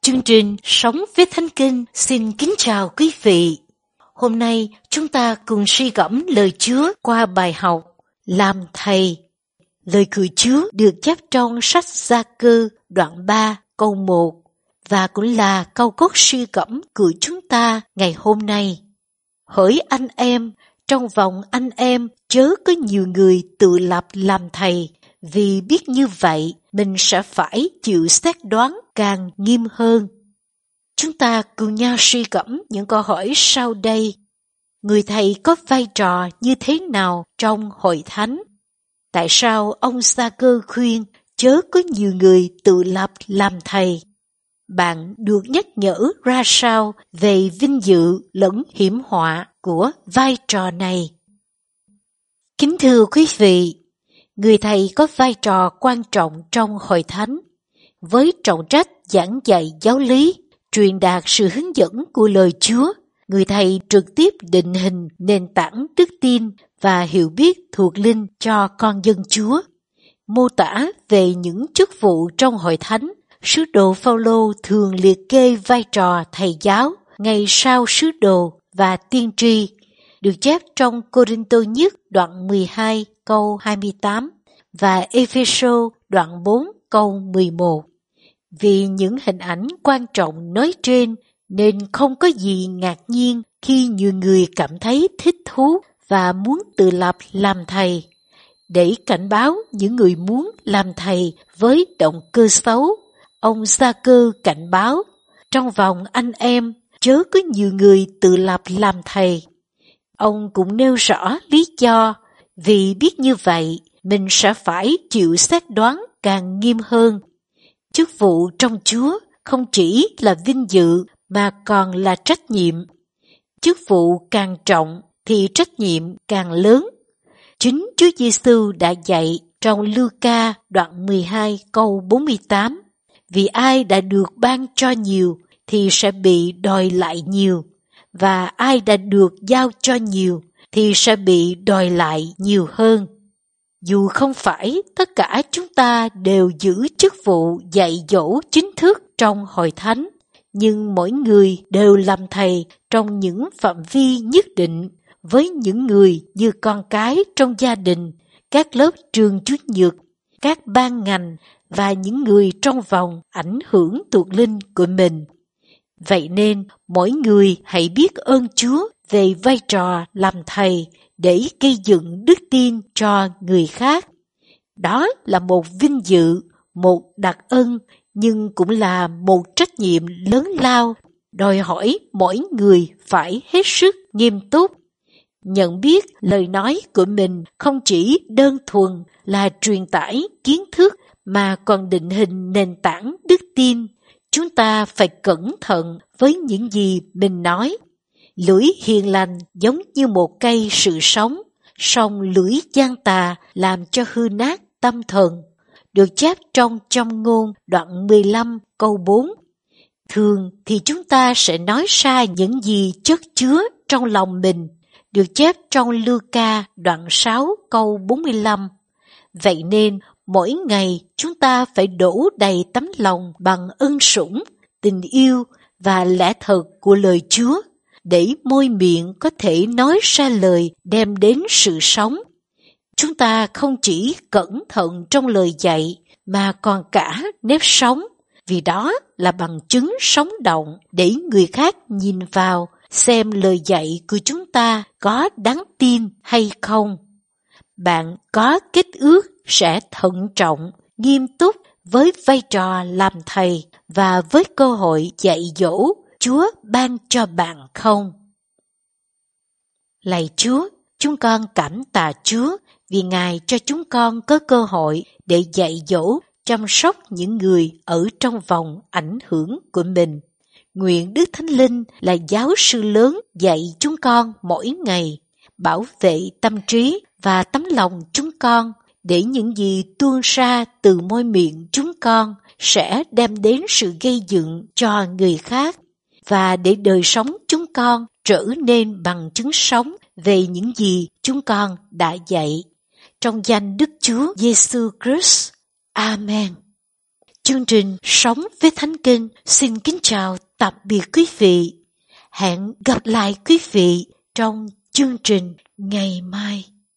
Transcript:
Chương trình Sống với Thánh Kinh xin kính chào quý vị. Hôm nay chúng ta cùng suy gẫm lời Chúa qua bài học Làm Thầy. Lời của Chúa được chép trong sách Gia-cơ đoạn 3 câu 1 và cũng là câu cốt suy gẫm của chúng ta ngày hôm nay. Hỡi anh em, trong vòng anh em chớ có nhiều người tự lập làm thầy, vì biết như vậy mình sẽ phải chịu xét đoán càng nghiêm hơn. Chúng ta cùng nhau suy gẫm những câu hỏi sau đây. Người thầy có vai trò như thế nào trong hội thánh? Tại sao ông Gia-cơ khuyên chớ có nhiều người tự lập làm thầy? Bạn được nhắc nhở ra sao về vinh dự lẫn hiểm họa của vai trò này? Kính thưa quý vị, người thầy có vai trò quan trọng trong hội thánh, với trọng trách giảng dạy giáo lý, truyền đạt sự hướng dẫn của lời Chúa. Người thầy trực tiếp định hình nền tảng đức tin và hiểu biết thuộc linh cho con dân Chúa. Mô tả về những chức vụ trong hội thánh, sứ đồ Phao-lô thường liệt kê vai trò thầy giáo ngay sau sứ đồ và tiên tri, được chép trong Cô-rinh-tô nhất đoạn 12 câu 28 và Ê-phê-sô đoạn 4 câu 11. Vì những hình ảnh quan trọng nói trên nên không có gì ngạc nhiên khi nhiều người cảm thấy thích thú và muốn tự lập làm thầy. Để cảnh báo những người muốn làm thầy với động cơ xấu, ông Gia-cơ cảnh báo, trong vòng anh em chớ có nhiều người tự lập làm thầy. Ông cũng nêu rõ lý do, vì biết như vậy mình sẽ phải chịu xét đoán càng nghiêm hơn. Chức vụ trong Chúa không chỉ là vinh dự mà còn là trách nhiệm. Chức vụ càng trọng thì trách nhiệm càng lớn. Chính Chúa Giêsu đã dạy trong Luca đoạn 12 câu 48, vì ai đã được ban cho nhiều thì sẽ bị đòi lại nhiều, và ai đã được giao cho nhiều thì sẽ bị đòi lại nhiều hơn. Dù không phải tất cả chúng ta đều giữ chức vụ dạy dỗ chính thức trong hội thánh, nhưng mỗi người đều làm thầy trong những phạm vi nhất định với những người như con cái trong gia đình, các lớp trường Chủ nhật, các ban ngành và những người trong vòng ảnh hưởng thuộc linh của mình. Vậy nên, mỗi người hãy biết ơn Chúa về vai trò làm thầy để gây dựng đức tin cho người khác. Đó là một vinh dự, một đặc ân, nhưng cũng là một trách nhiệm lớn lao, đòi hỏi mỗi người phải hết sức nghiêm túc. Nhận biết lời nói của mình không chỉ đơn thuần là truyền tải kiến thức mà còn định hình nền tảng đức tin. Chúng ta phải cẩn thận với những gì mình nói. Lưỡi hiền lành giống như một cây sự sống, song lưỡi gian tà làm cho hư nát tâm thần, được chép trong Châm ngôn đoạn 15 câu 4. Thường thì chúng ta sẽ nói sai những gì chất chứa trong lòng mình, được chép trong Luca đoạn 6 câu 45. Vậy nên, mỗi ngày chúng ta phải đổ đầy tấm lòng bằng ân sủng, tình yêu và lẽ thật của lời Chúa, để môi miệng có thể nói ra lời đem đến sự sống. Chúng ta không chỉ cẩn thận trong lời dạy mà còn cả nếp sống, vì đó là bằng chứng sống động để người khác nhìn vào xem lời dạy của chúng ta có đáng tin hay không. Bạn có kết ước sẽ thận trọng, nghiêm túc với vai trò làm thầy và với cơ hội dạy dỗ Chúa ban cho bạn không? Lạy Chúa, chúng con cảm tạ Chúa vì Ngài cho chúng con có cơ hội để dạy dỗ, chăm sóc những người ở trong vòng ảnh hưởng của mình. Nguyện Đức Thánh Linh là giáo sư lớn dạy chúng con mỗi ngày, bảo vệ tâm trí và tấm lòng chúng con, để những gì tuôn ra từ môi miệng chúng con sẽ đem đến sự gây dựng cho người khác, và để đời sống chúng con trở nên bằng chứng sống về những gì chúng con đã dạy. Trong danh Đức Chúa Giêsu Christ. Amen. chương trình Sống với Thánh Kinh xin kính chào tạm biệt quý vị. Hẹn gặp lại quý vị trong chương trình ngày mai.